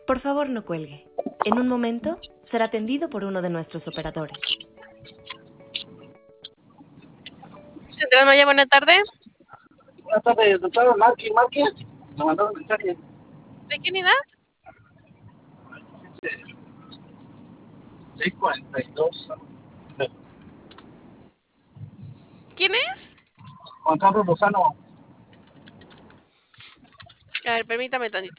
Por favor, no cuelgue. En un momento será atendido por uno de nuestros operadores. Central Maya, buena tarde. Buenas tardes, doctor Marqui. Me mandaron un mensaje. ¿De qué unidad? 642. ¿Quién es? Juan Carlos Lozano. A ver, permítame tantito.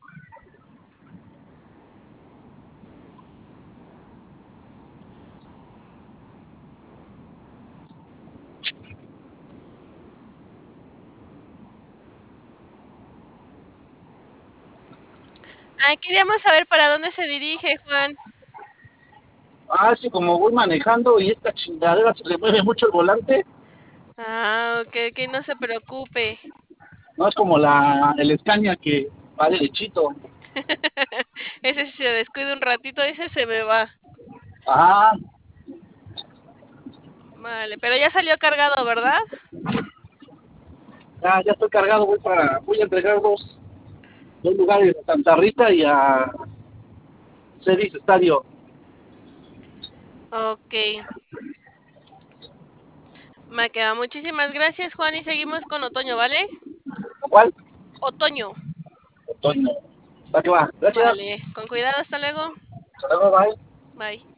Queríamos saber para dónde se dirige, Juan. Sí, como voy manejando y esta chingadera se le mueve mucho el volante. Ok, no se preocupe. No es como el Scania que va derechito. Ese si se descuida un ratito, ese se me va. Vale, pero ya salió cargado, ¿verdad? Ya estoy cargado, voy a entregar dos lugares, a Santa Rita y a Cedis Estadio. Ok. Maqueda, muchísimas gracias, Juan, y seguimos con Otoño, ¿vale? ¿Cuál? Otoño. Otoño. Va que va. Gracias. Vale, con cuidado, hasta luego. Hasta luego, bye. Bye.